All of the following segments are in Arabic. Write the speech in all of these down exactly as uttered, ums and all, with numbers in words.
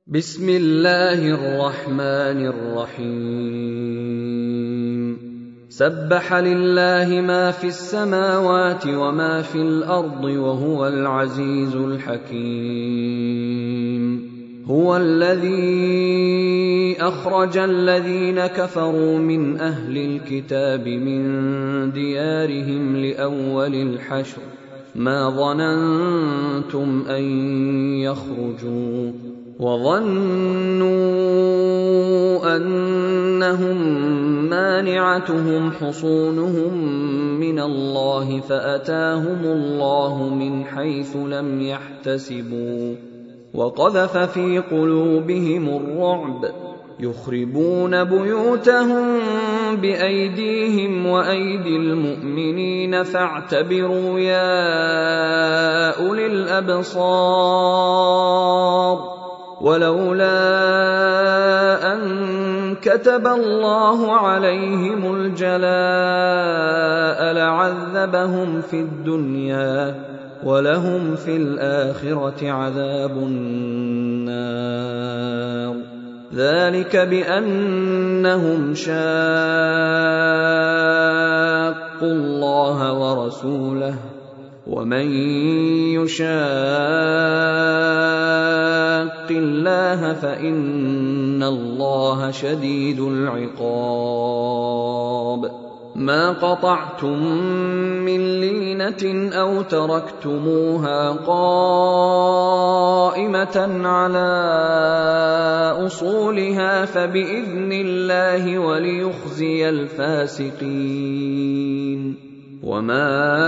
بسم الله الرحمن الرحيم سبح لله ما في السماوات وما في الأرض وهو العزيز الحكيم هو الذي أخرج الذين كفروا من أهل الكتاب من ديارهم لأول الحشر ما ظننتم أن يخرجوا وظنوا أنهم مانعتهم حصونهم من الله فأتاهم الله من حيث لم يحتسبوا وقذف في قلوبهم الرعب يخربون بيوتهم بأيديهم وأيدي المؤمنين فاعتبروا يا أولي الأبصار ولولا أن كتب الله عليهم الجلاء لعذبهم في الدنيا ولهم في الآخرة عذاب النار ذلك بأنهم شاقوا الله ورسوله ومن يشاق الله فإن الله شديد العقاب ما قطعتم من لينة أو تركتموها قائمة على أصولها فبإذن الله وليخزي الفاسقين وما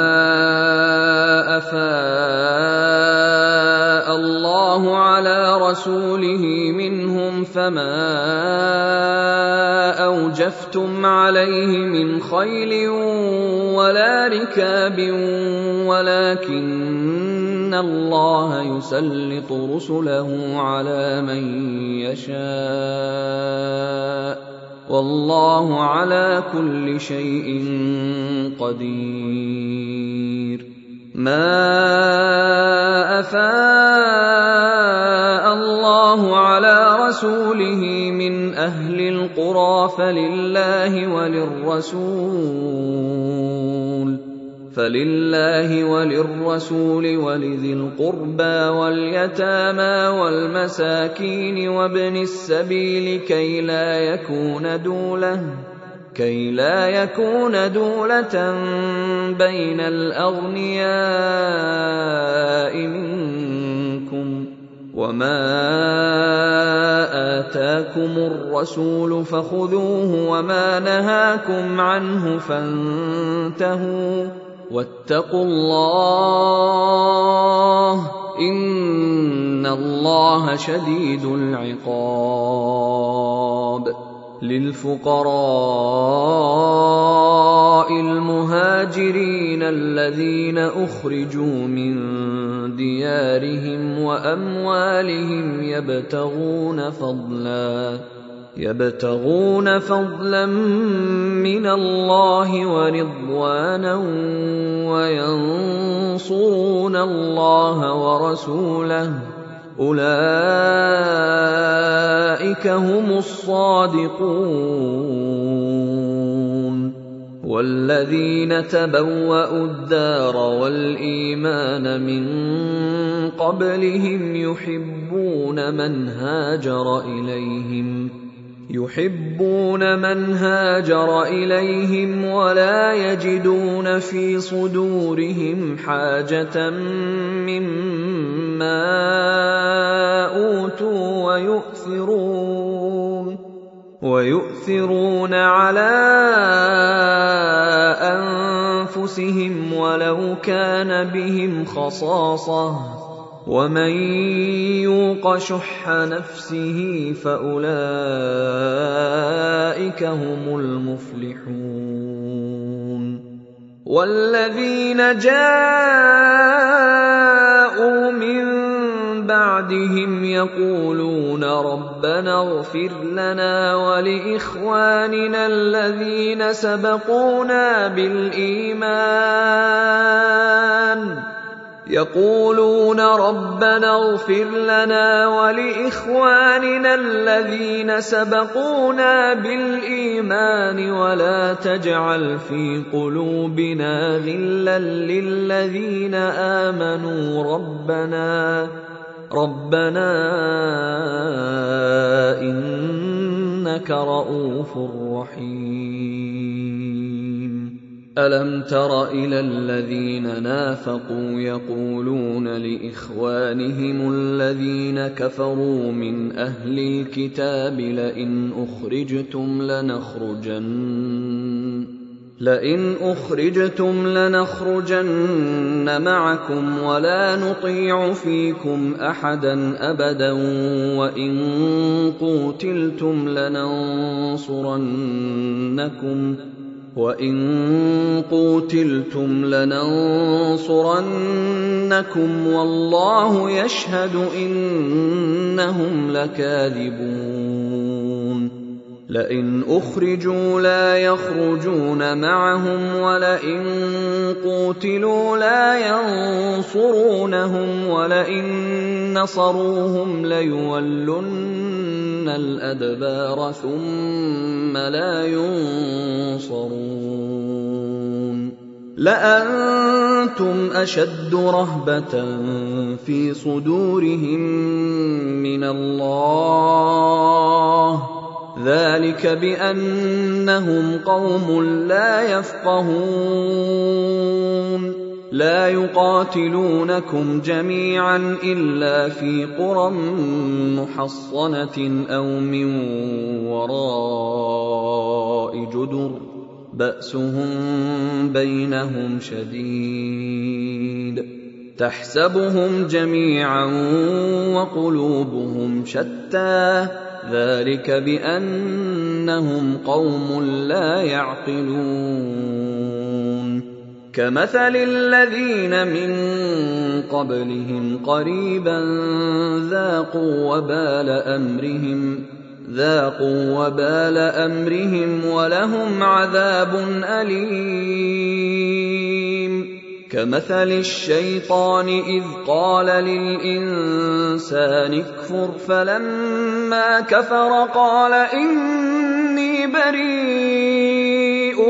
أفاء الله على رسوله منهم فما أوجفتم عليه من خيل ولا ركاب ولكن الله يسلط رسله على من يشاء والله على كل شيء قدير ما أفاء الله على رسوله من أهل القرى فلله وللرسول فلله وللرسول ولذي القربى واليتامى والمساكين وابن السبيل كي لا يكون دولة كي لا يكون دولة بين الأغنياء منكم وما آتاكم الرسول فخذوه وما نهاكم عنه فانتهوا واتقوا الله إن الله شديد العقاب للفقراء المهاجرين الذين أخرجوا من ديارهم وأموالهم يبتغون فضلا يبتغون فضلا من الله ورضوانا وينصرون الله ورسوله أولئك هم الصادقون والذين تبوأوا الدار والإيمان من قبلهم يحبون من هاجر إليهم يحبون من هاجر إليهم ولا يجدون في صدورهم حاجة مما أوتوا ويؤثرون ويؤثرون على أنفسهم ولو كان بهم خصاصة ومن يوق شح نفسه فأولئك هم المفلحون والذين جاءوا من بعدهم يقولون ربنا اغفر لنا ولإخواننا الذين سبقونا بالإيمان يقولون ربنا اغفر لنا ولإخواننا الذين سبقونا بالإيمان ولا تجعل في قلوبنا غلا للذين آمنوا ربنا ربنا إنك رءوف رحيم. ألم تر إلى الذين نافقوا يقولون لإخوانهم الذين كفروا من أهل الكتاب لئن أخرجتم لنخرجن لئن أخرجتم لنخرجن معكم ولا نطيع فيكم أحدا أبدا وإن قوتلتم لننصرنكم وَإِن قُوتِلْتُمْ لَنَنصُرَنَّكُمْ وَاللَّهُ يَشْهَدُ إِنَّهُمْ لَكَاذِبُونَ. لئن أخرجوا لا يخرجون معهم ولئن قوتلوا لا ينصرونهم ولئن نصروهم ليولن الأدبار ثم لا ينصرون. لأنتم أشد رهبة في صدورهم من الله ذلك بأنهم قوم لا يفقهون. لا يقاتلونكم جميعا إلا في قرى محصنة أو من وراء جدر بأسهم بينهم شديد تحسبهم جميعا وقلوبهم شتى ذلك بأنهم قوم لا يعقلون. كمثل الذين من قبلهم قريبا ذاقوا وبال أمرهم ذاقوا وبال أمرهم ولهم عذاب أليم. كمثل الشيطان إذ قال للإنسان اكفر فلما كفر قال إني بريء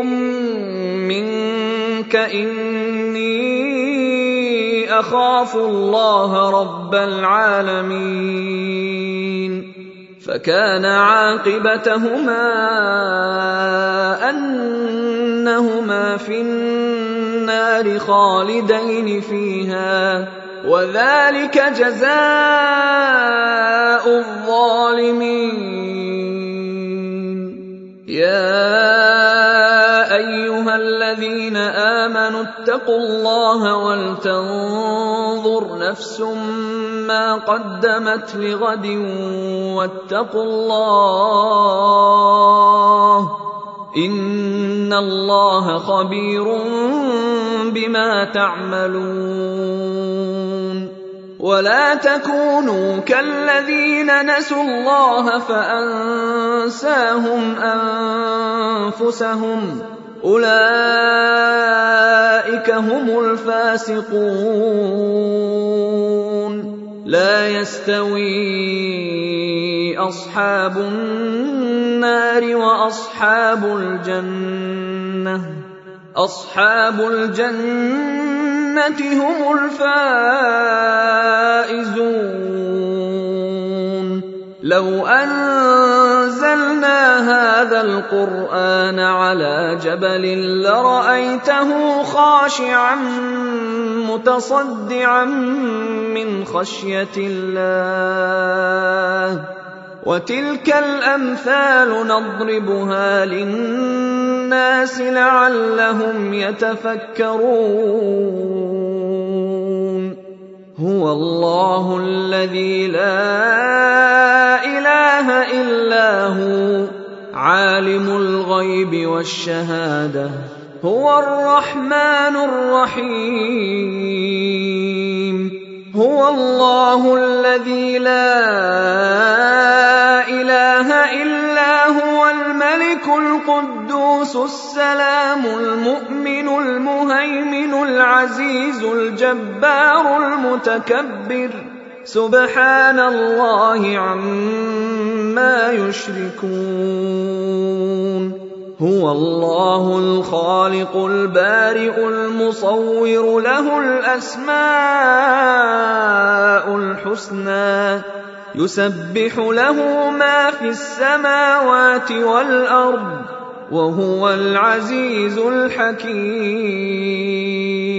منك إني أخاف الله رب العالمين. فكان عاقبتهما أنهما في النار خالدين فيها وذلك جزاء الظالمين. يا أيها الذين آمنوا اتقوا الله ولتنظر نفس ما قدمت لغد واتقوا الله إن الله خبير بما تعملون. ولا تكونوا كالذين نسوا الله فأنساهم أنفسهم أولئك هم الفاسقون. لا يستوي أصحاب النار وأصحاب الجنة أصحاب الجنة هم الفائزون. لو أنزلنا هذا القرآن على جبل لرأيته خاشعا متصدعا من خشية الله. وتلك الأمثال نضربها للناس لعلهم يتفكرون. هو الله الذي لا إله إلا هو عالم الغيب والشهادة هو الرحمن الرحيم. هو الله الذي لا إله إلا هو الملك القدوس القدوس السلام المؤمن المهيمن العزيز الجبار المتكبر سبحان الله عما يشركون هو الله الخالق البارئ المصور له الأسماء الحسنى يسبح له ما في السماوات والأرض وهو العزيز الحكيم